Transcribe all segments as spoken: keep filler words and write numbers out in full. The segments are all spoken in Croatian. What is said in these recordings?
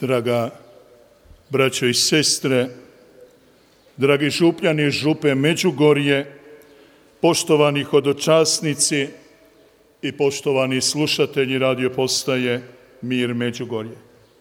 Draga braćo i sestre, dragi župljani i župe Međugorje, poštovani hodočasnici i poštovani slušatelji radio postaje Mir Međugorje.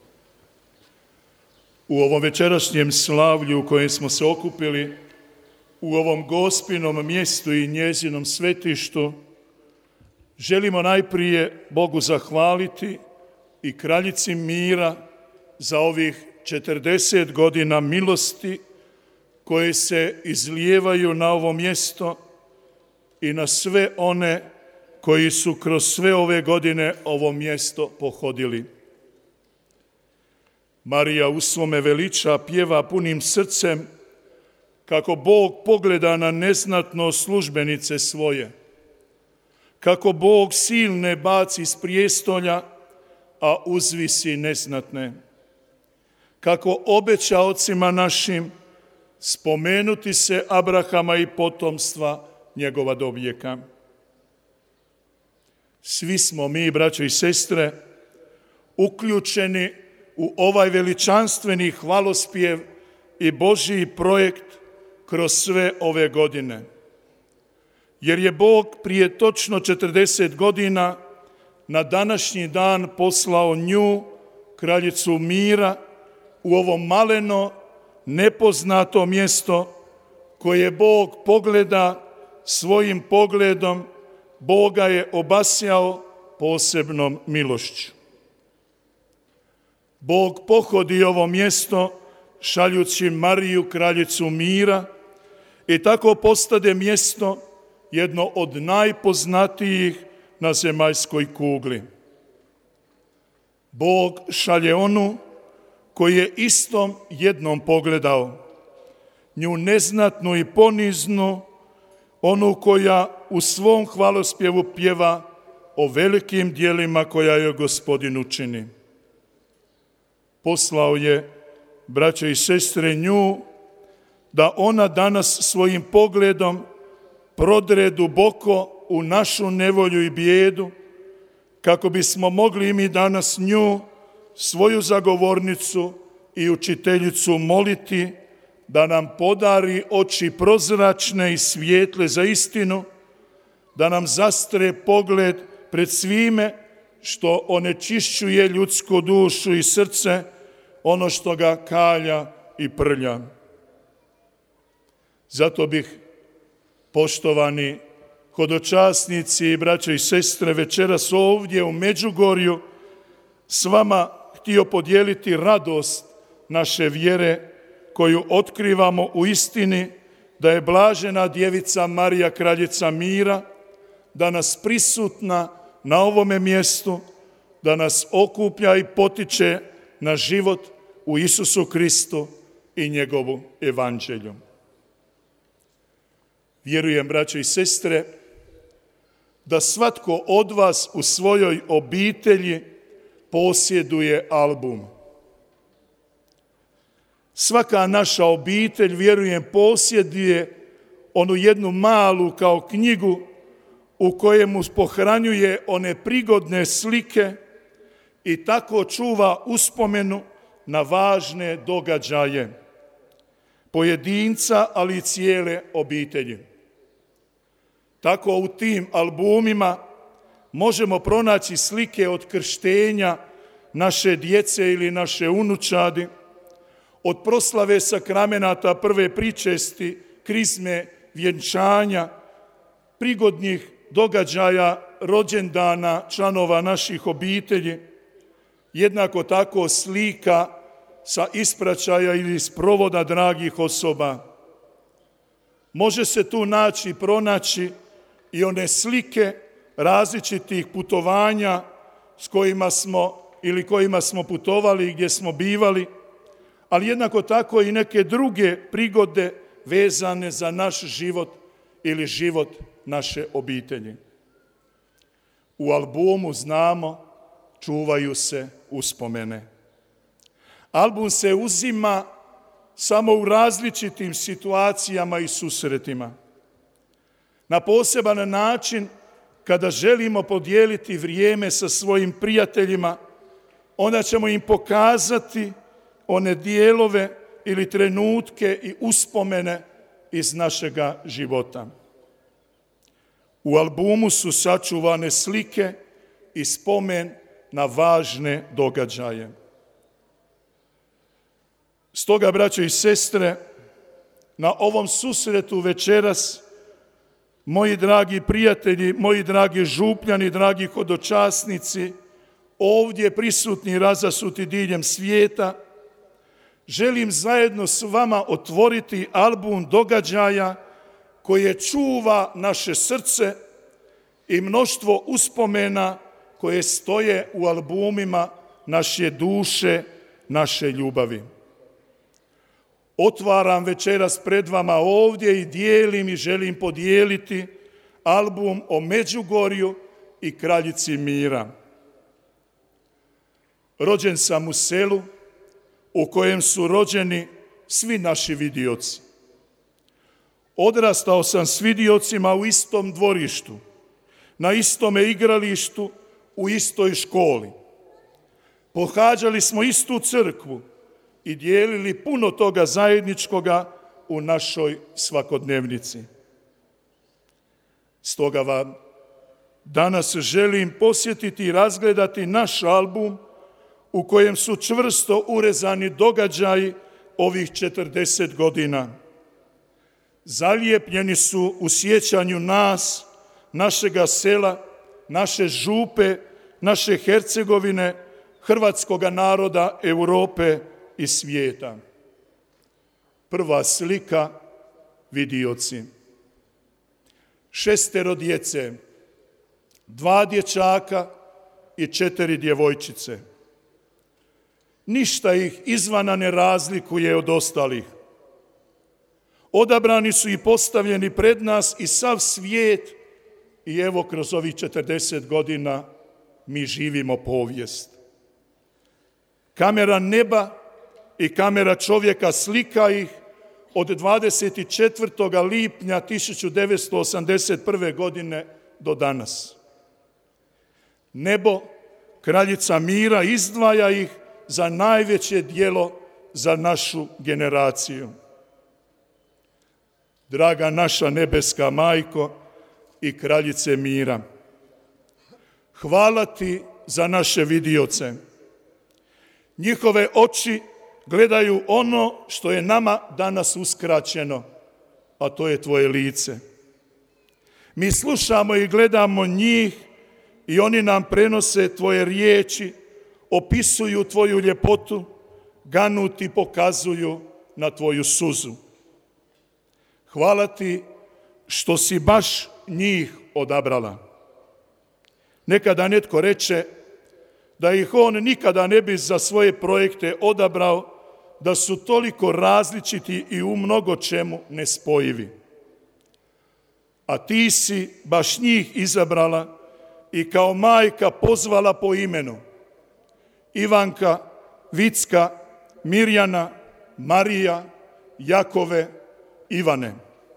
U ovom večerašnjem slavlju u kojem smo se okupili, u ovom Gospinom mjestu i njezinom svetištu, želimo najprije Bogu zahvaliti i Kraljici mira za ovih četrdeset godina milosti koje se izlijevaju na ovo mjesto i na sve one koji su kroz sve ove godine ovo mjesto pohodili. Marija u svome veliča pjeva punim srcem kako Bog pogleda na neznatno službenice svoje, kako Bog silne baci s prijestolja, a uzvisi neznatne, kako obeća ocima našim spomenuti se Abrahama i potomstva njegova do vijeka. Svi smo mi, braćo i sestre, uključeni u ovaj veličanstveni hvalospjev i Božji projekt kroz sve ove godine. Jer je Bog prije točno četrdeset godina na današnji dan poslao nju, Kraljicu mira, u ovo maleno, nepoznato mjesto koje Bog pogleda svojim pogledom, Boga je obasjao posebnom milošću. Bog pohodi ovo mjesto šaljući Mariju, Kraljicu mira, i tako postade mjesto jedno od najpoznatijih na zemaljskoj kugli. Bog šalje onu koji je istom jednom pogledao, nju neznatnu i poniznu, onu koja u svom hvalospjevu pjeva o velikim djelima koja joj Gospodin učini. Poslao je, braćo i sestre, nju da ona danas svojim pogledom prodre duboko u našu nevolju i bijedu, kako bismo mogli i mi danas nju, svoju zagovornicu i učiteljicu, moliti da nam podari oči prozračne i svijetle za istinu, da nam zastre pogled pred svime što onečišćuje ljudsku dušu i srce, ono što ga kalja i prlja. Zato bih, poštovani hodočasnici i braćo i sestre, večeras ovdje u Međugorju s vama htio podijeliti radost naše vjere koju otkrivamo u istini da je blažena djevica Marija, Kraljica mira, danas prisutna na ovome mjestu, da nas okuplja i potiče na život u Isusu Kristu i njegovu evanđelju. Vjerujem, braćo i sestre, da svatko od vas u svojoj obitelji posjeduje album. Svaka naša obitelj, vjerujem, posjeduje onu jednu malu kao knjigu u kojemu pohranjuje one prigodne slike i tako čuva uspomenu na važne događaje pojedinca, ali i cijele obitelji. Tako u tim albumima možemo pronaći slike od krštenja naše djece ili naše unučadi, od proslave sakramenata prve pričesti, krizme, vjenčanja, prigodnih događaja, rođendana članova naših obitelji, jednako tako slika sa ispraćaja ili sprovoda dragih osoba. Može se tu naći, pronaći i one slike različitih putovanja s kojima smo ili kojima smo putovali i gdje smo bivali, ali jednako tako i neke druge prigode vezane za naš život ili život naše obitelji. U albumu, znamo, čuvaju se uspomene. Album se uzima samo u različitim situacijama i susretima. Na poseban način kada želimo podijeliti vrijeme sa svojim prijateljima, onda ćemo im pokazati one dijelove ili trenutke i uspomene iz našega života. U albumu su sačuvane slike i spomen na važne događaje. Stoga, braćo i sestre, na ovom susretu večeras, moji dragi prijatelji, moji dragi župljani, dragi hodočasnici, ovdje prisutni razasuti diljem svijeta, želim zajedno s vama otvoriti album događaja koje čuva naše srce i mnoštvo uspomena koje stoje u albumima naše duše, naše ljubavi. Otvaram večeras pred vama ovdje i dijelim i želim podijeliti album o Međugorju i Kraljici mira. Rođen sam u selu u kojem su rođeni svi naši vidioci. Odrastao sam s vidiocima u istom dvorištu, na istome igralištu, u istoj školi. Pohađali smo istu crkvu i dijelili puno toga zajedničkoga u našoj svakodnevnici. Stoga vam danas želim posjetiti i razgledati naš album u kojem su čvrsto urezani događaji ovih četrdeset godina. Zalijepljeni su u sjećanju nas, našega sela, naše župe, naše Hercegovine, hrvatskoga naroda, Europe i svijeta. Prva slika, vidioci. Šestero djece, dva dječaka i četiri djevojčice. Ništa ih izvana ne razlikuje od ostalih. Odabrani su i postavljeni pred nas i sav svijet i evo kroz ovih četrdeset godina mi živimo povijest. Kamera neba i kamera čovjeka slika ih od dvadeset četvrtog lipnja tisuću devetsto osamdeset prve. godine do danas. Nebo, Kraljica mira, izdvaja ih za najveće djelo za našu generaciju. Draga naša nebeska majko i Kraljice mira, hvala ti za naše vidioce. Njihove oči gledaju ono što je nama danas uskraćeno, a to je tvoje lice. Mi slušamo i gledamo njih i oni nam prenose tvoje riječi, opisuju tvoju ljepotu, ganuti pokazuju na tvoju suzu. Hvala ti što si baš njih odabrala. Nekada netko reče da ih on nikada ne bi za svoje projekte odabrao, da su toliko različiti i u mnogo čemu nespojivi. A ti si baš njih izabrala i kao majka pozvala po imenu. Ivanka, Vicka, Mirjana, Marija, Jakove, Ivane.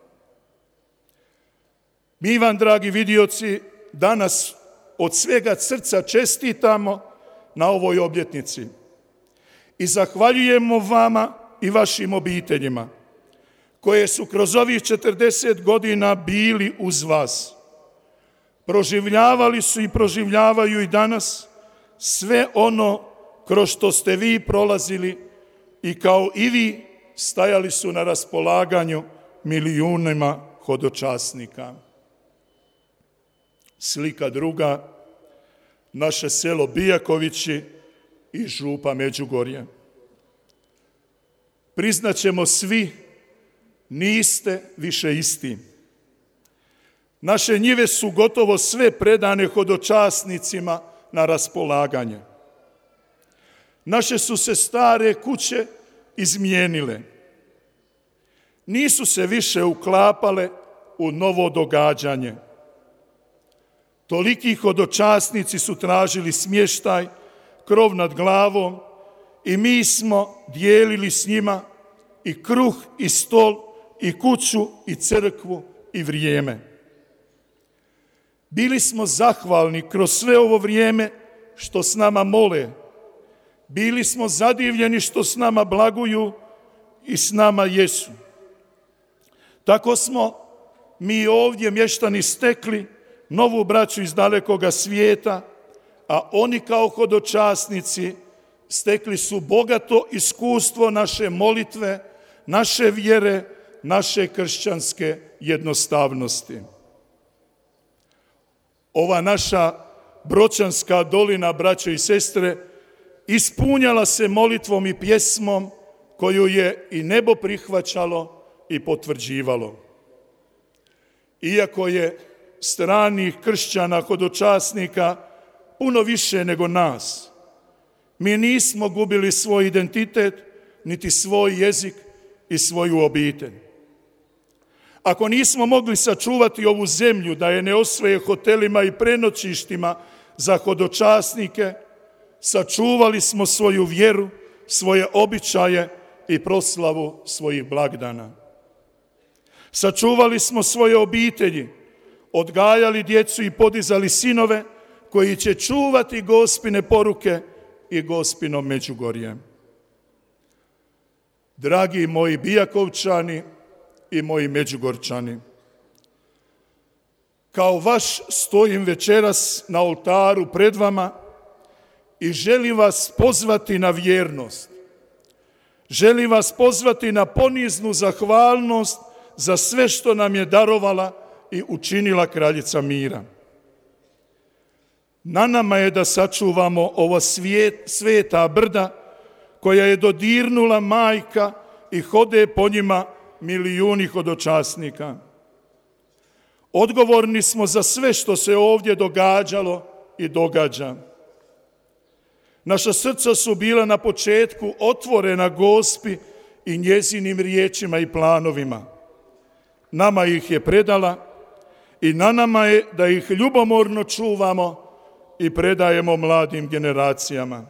Mi vam, dragi vidioci, danas od svega srca čestitamo na ovoj obljetnici i zahvaljujemo vama i vašim obiteljima koje su kroz ovih četrdeset godina bili uz vas. Proživljavali su i proživljavaju i danas sve ono kroz što ste vi prolazili i kao i vi stajali su na raspolaganju milijunima hodočasnika. Slika druga, naše selo Bijakovići i župa Međugorje. Priznaćemo svi, niste više isti. Naše njive su gotovo sve predane hodočasnicima na raspolaganje. Naše su se stare kuće izmijenile. Nisu se više uklapale u novo događanje. Toliki hodočasnici su tražili smještaj, krov nad glavom i mi smo dijelili s njima i kruh i stol i kuću i crkvu i vrijeme. Bili smo zahvalni kroz sve ovo vrijeme što s nama mole, Bili smo zadivljeni što s nama blaguju i s nama jesu. Tako smo mi ovdje mještani stekli novu braću iz dalekoga svijeta, a oni kao hodočasnici stekli su bogato iskustvo naše molitve, naše vjere, naše kršćanske jednostavnosti. Ova naša Bročanska dolina, braćo i sestre, ispunjala se molitvom i pjesmom koju je i nebo prihvaćalo i potvrđivalo. Iako je stranih kršćana, hodočasnika puno više nego nas, mi nismo gubili svoj identitet, niti svoj jezik i svoju obitelj. Ako nismo mogli sačuvati ovu zemlju da je ne osvoje hotelima i prenoćištima za hodočasnike, sačuvali smo svoju vjeru, svoje običaje i proslavu svojih blagdana. Sačuvali smo svoje obitelji, odgajali djecu i podizali sinove koji će čuvati Gospine poruke i Gospino Međugorje. Dragi moji Bijakovčani i moji Međugorčani, kao vaš stojim večeras na oltaru pred vama i želim vas pozvati na vjernost. Želim vas pozvati na poniznu zahvalnost za sve što nam je darovala i učinila Kraljica mira. Na nama je da sačuvamo ova svijet, sveta brda koja je dodirnula majka i hode po njima milijuni hodočasnika. Odgovorni smo za sve što se ovdje događalo i događa. Naša srca su bila na početku otvorena Gospi i njezinim riječima i planovima. Nama ih je predala i na nama je da ih ljubomorno čuvamo i predajemo mladim generacijama.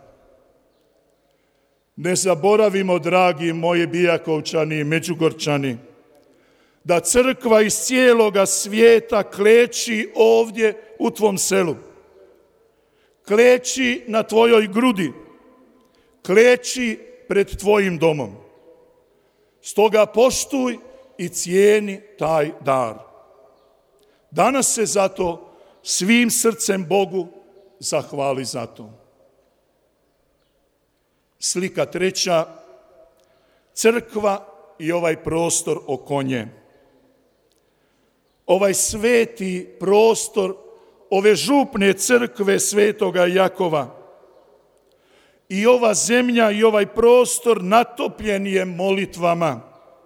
Ne zaboravimo, dragi moji Bijakovčani i Međugorčani, da crkva iz cijeloga svijeta kleči ovdje u tvom selu. Kleči na tvojoj grudi, kleči pred tvojim domom. Stoga poštuj i cijeni taj dar. Danas se zato svim srcem Bogu zahvali za to. Slika treća, crkva i ovaj prostor oko nje. Ovaj sveti prostor ove župne crkve Svetoga Jakova i ova zemlja i ovaj prostor natopljen je molitvama.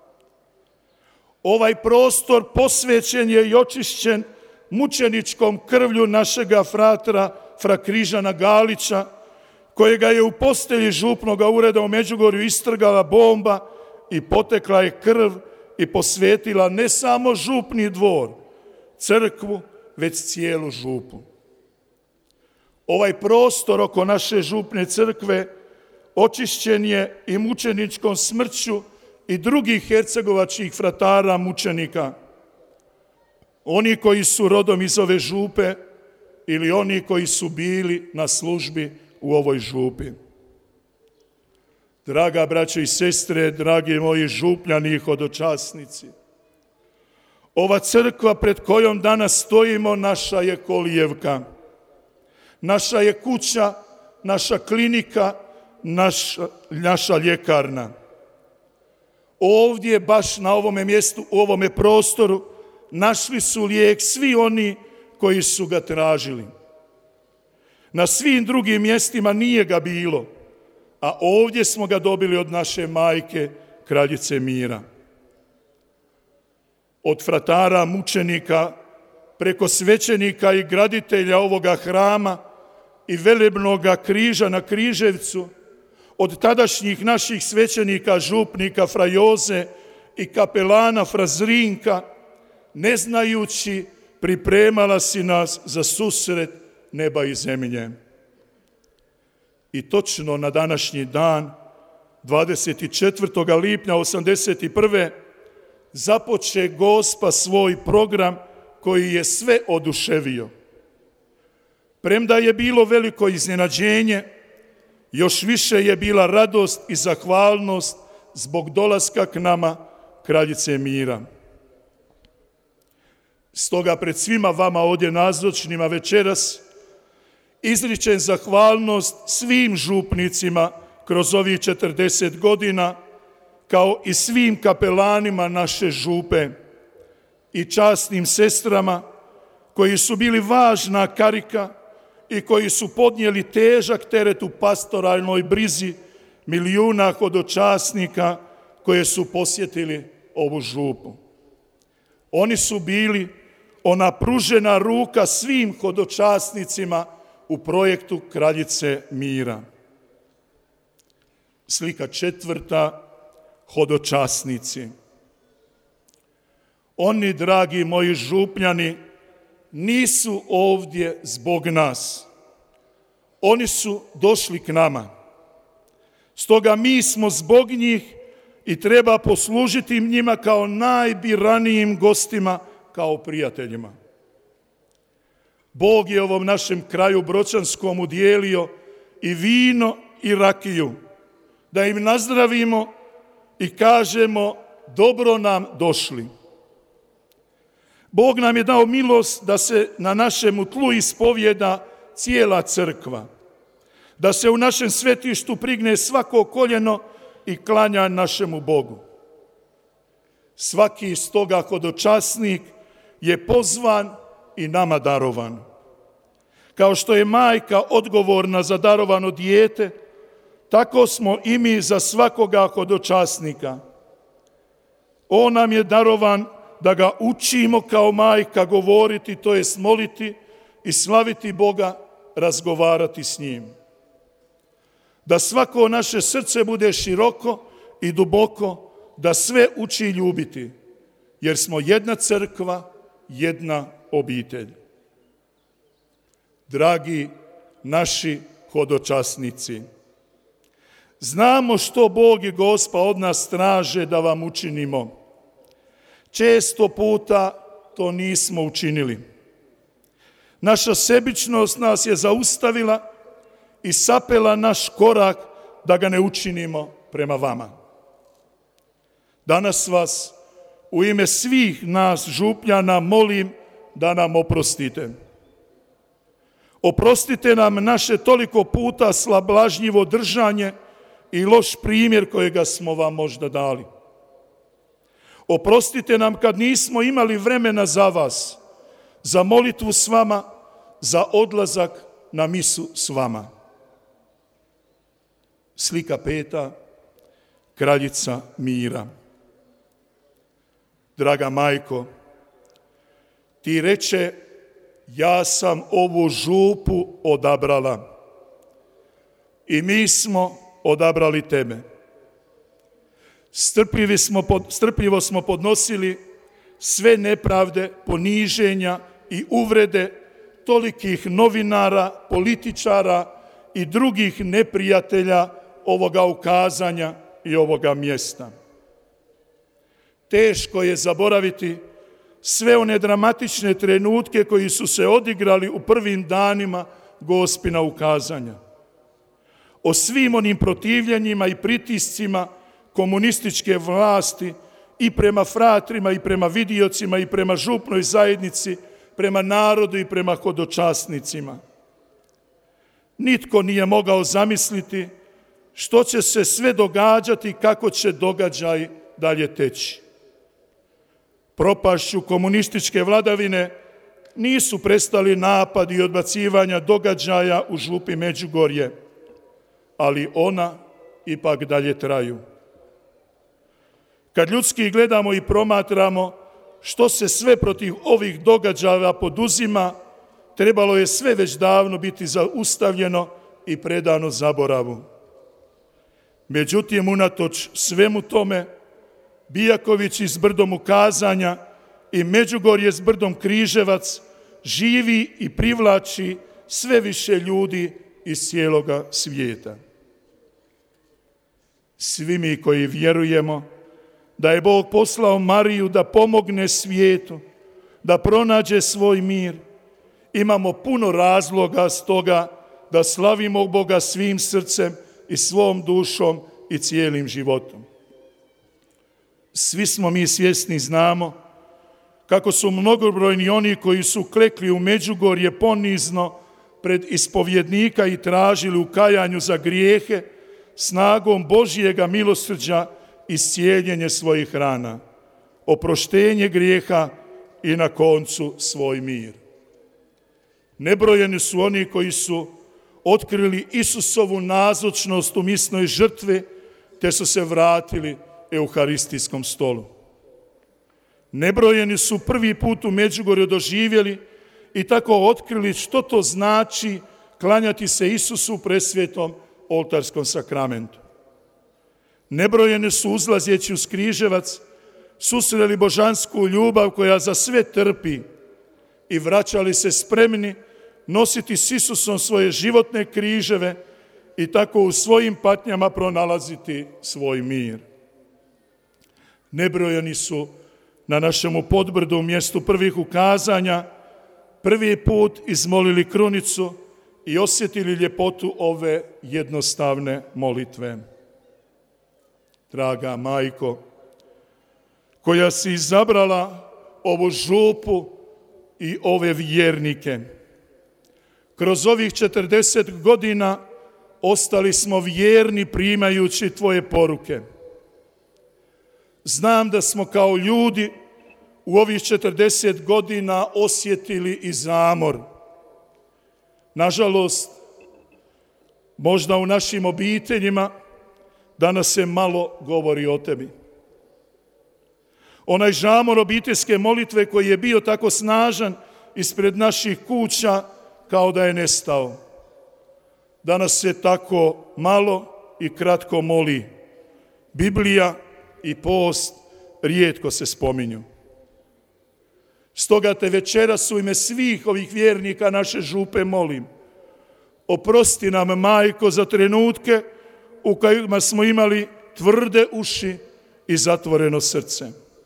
Ovaj prostor posvećen je i očišćen mučeničkom krvlju našega fratra, fra Križana Galića, kojega je u postelji župnoga ureda u Međugorju istrgala bomba i potekla je krv i posvetila ne samo župni dvor, crkvu, već cijelu župu. Ovaj prostor oko naše župne crkve očišćen je i mučeničkom smrću i drugih hercegovačkih fratara mučenika. Oni koji su rodom iz ove župe ili oni koji su bili na službi u ovoj župi. Draga braćo i sestre, dragi moji župljani i hodočasnici, ova crkva pred kojom danas stojimo naša je kolijevka, naša je kuća, naša klinika, naša, naša ljekarna. Ovdje, baš na ovome mjestu, u ovome prostoru, našli su lijek svi oni koji su ga tražili. Na svim drugim mjestima nije ga bilo, a ovdje smo ga dobili od naše majke, Kraljice mira. Od fratara mučenika, preko svećenika i graditelja ovoga hrama i velebnoga križa na Križevcu, od tadašnjih naših svećenika, župnika fra Joze i kapelana fra Zrinka, ne znajući, pripremala si nas za susret neba i zemlje. I točno na današnji dan, dvadeset četvrtog lipnja osamdeset prve započe Gospa svoj program koji je sve oduševio. Premda je bilo veliko iznenađenje, još više je bila radost i zahvalnost zbog dolaska k nama kraljice mira. Stoga pred svima vama ovdje nazočnima večeras izričem zahvalnost svim župnicima kroz ovih četrdeset godina, kao i svim kapelanima naše župe i časnim sestrama koji su bili važna karika i koji su podnijeli težak teret u pastoralnoj brizi milijuna hodočasnika koje su posjetili ovu župu. Oni su bili ona pružena ruka svim hodočasnicima u projektu Kraljice mira. Slika četvrta, hodočasnici. Oni, dragi moji župljani, nisu ovdje zbog nas. Oni su došli k nama. Stoga mi smo zbog njih i treba poslužiti njima kao najbiranijim gostima, kao prijateljima. Bog je ovom našem kraju Bročanskom udijelio i vino i rakiju, da im nazdravimo i kažemo dobro nam došli. Bog nam je dao milost da se na našemu tlu ispovjeda cijela crkva, da se u našem svetištu prigne svako koljeno i klanja našemu Bogu. Svaki stoga hodočasnik je pozvan i nama darovan. Kao što je majka odgovorna za darovano dijete, tako smo i mi za svakoga hodočasnika. On nam je darovan da ga učimo kao majka govoriti, to jest moliti i slaviti Boga, razgovarati s njim. Da svako naše srce bude široko i duboko, da sve uči ljubiti, jer smo jedna crkva, jedna obitelj. Dragi naši hodočasnici, znamo što Bog i Gospa od nas traže da vam učinimo. Često puta to nismo učinili. Naša sebičnost nas je zaustavila i sapela naš korak da ga ne učinimo prema vama. Danas vas u ime svih nas župljana molim da nam oprostite. Oprostite nam naše toliko puta slablažnjivo držanje i loš primjer kojega smo vam možda dali. Oprostite nam kad nismo imali vremena za vas, za molitvu s vama, za odlazak na misu s vama. Slika peta, Kraljica mira. Draga majko, ti reče, ja sam ovu župu odabrala i mi smo odabrali tebe. Strpljivi smo, strpljivo smo podnosili sve nepravde, poniženja i uvrede tolikih novinara, političara i drugih neprijatelja ovoga ukazanja i ovoga mjesta. Teško je zaboraviti sve one dramatične trenutke koji su se odigrali u prvim danima Gospina ukazanja. O svim onim protivljenjima i pritiscima komunističke vlasti i prema fratrima i prema vidiocima i prema župnoj zajednici, prema narodu i prema hodočasnicima. Nitko nije mogao zamisliti što će se sve događati, kako će događaj dalje teći. Propašću komunističke vladavine nisu prestali napadi i odbacivanja događaja u župi Međugorje, ali ona ipak dalje traju. Kad ljudski gledamo i promatramo što se sve protiv ovih događaja poduzima, trebalo je sve već davno biti zaustavljeno i predano zaboravu. Međutim, unatoč svemu tome, Bijaković s brdom ukazanja i Međugorje s brdom Križevac živi i privlači sve više ljudi iz cijeloga svijeta. Svi mi koji vjerujemo da je Bog poslao Mariju da pomogne svijetu, da pronađe svoj mir, imamo puno razloga stoga da slavimo Boga svim srcem i svom dušom i cijelim životom. Svi smo mi svjesni i znamo kako su mnogobrojni oni koji su klekli u Međugorje ponizno pred ispovjednika i tražili u kajanju za grijehe snagom Božjega milosrđa iscijeljenje svojih rana, oproštenje grijeha i na koncu svoj mir. Nebrojeni su oni koji su otkrili Isusovu nazočnost u misnoj žrtvi, te su se vratili euharistijskom stolu. Nebrojeni su prvi put u Međugorju doživjeli i tako otkrili što to znači klanjati se Isusu u presvetom oltarskom sakramentu. Nebrojeni su uzlazeći uz križevac susreli božansku ljubav koja za sve trpi i vraćali se spremni nositi s Isusom svoje životne križeve i tako u svojim patnjama pronalaziti svoj mir. Nebrojeni su na našemu podbrdu u mjestu prvih ukazanja prvi put izmolili krunicu i osjetili ljepotu ove jednostavne molitve. Draga majko, koja si izabrala ovu župu i ove vjernike, kroz ovih četrdeset godina ostali smo vjerni primajući tvoje poruke. Znam da smo kao ljudi u ovih četrdeset godina osjetili i zamor. Nažalost, možda u našim obiteljima danas se malo govori o tebi. Onaj žamor obiteljske molitve koji je bio tako snažan ispred naših kuća kao da je nestao. Danas se tako malo i kratko moli. Biblija i post rijetko se spominju. Stoga te večeras u ime svih ovih vjernika naše župe molim. Oprosti nam, majko, za trenutke u kojima smo imali tvrde uši i zatvoreno srce.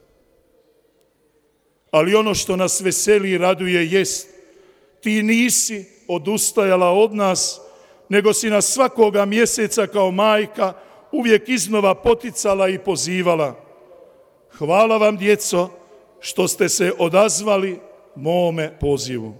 Ali ono što nas veseli i raduje jest, ti nisi odustajala od nas, nego si nas svakoga mjeseca kao majka uvijek iznova poticala i pozivala. Hvala vam, djeco, što ste se odazvali mome pozivu.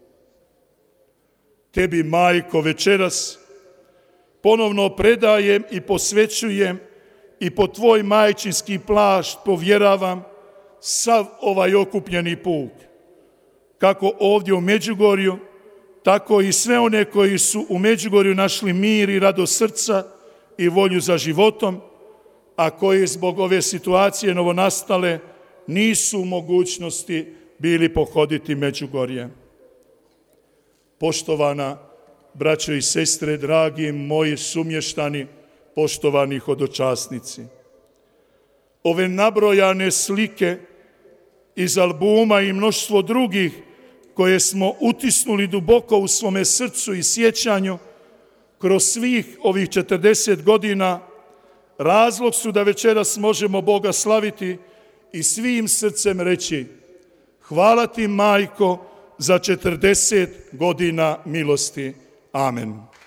Tebi, majko, večeras ponovno predajem i posvećujem i po tvoj majčinski plašt povjeravam sav ovaj okupljeni puk. Kako ovdje u Međugorju, tako i sve one koji su u Međugorju našli mir i radost srca i volju za životom, a koji zbog ove situacije novonastale nisu u mogućnosti bili pohoditi Međugorje. Poštovana braćo i sestre, dragi moji sumještani, poštovani hodočasnici, ove nabrojane slike iz albuma i mnoštvo drugih koje smo utisnuli duboko u svome srcu i sjećanju kroz svih ovih četrdeset godina, razlog su da večeras možemo Boga slaviti i svim srcem reći: hvala ti, majko, za četrdeset godina milosti. Amen.